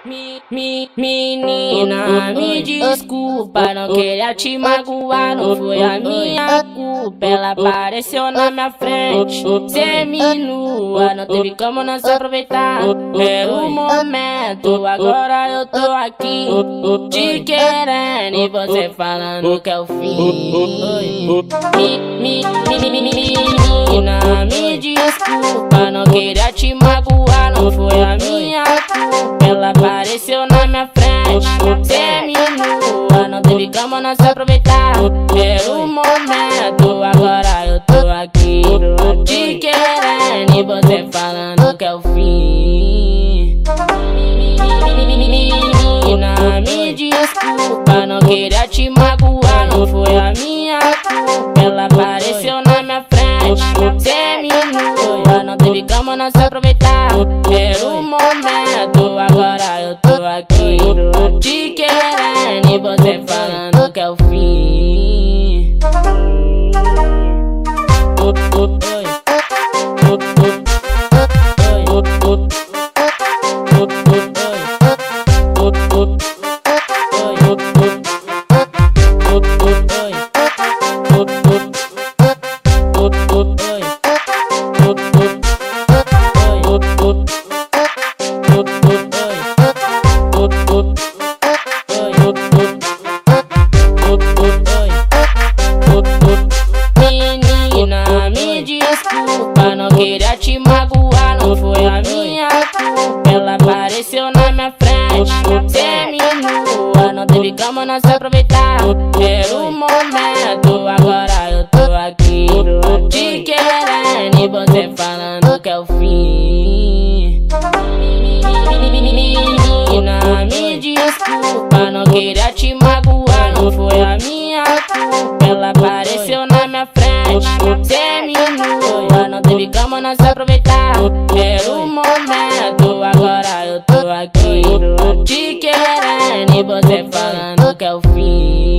Menina, me desculpa, não queria te magoar, não foi a minha culpa. Ela apareceu na minha frente, seminua, não teve como não se aproveitar. Era o momento, agora eu tô aqui te querendo e você falando que é o fim. Menina, me desculpa, não queria te magoar, não foi a minha culpa. Ela apareceu na minha frente, seminua, não teve como não se aproveitar. Era o momento, agora eu tô aqui te querendo e você falando que é o fim. Menina, me desculpa, não queria te magoar, não foi a minha culpa. Ela apareceu na minha frente, seminua, não teve como não se aproveitar. Era o momento, agora eu tô aqui te querendo e você falando que é o fim. Menina, me desculpa, não queria te magoar, não foi a minha culpa. Ela apareceu na minha frente, seminua, não teve como não se aproveitar. Era o momento, agora eu tô aqui te querendo e você falando que é o fim. Menina, me desculpa, não queria te magoar, não foi a minha culpa. Ela apareceu na minha frente, seminua, não teve como não se aproveitar. Era o momento, agora eu tô aqui te querendo e você falando que é o fim.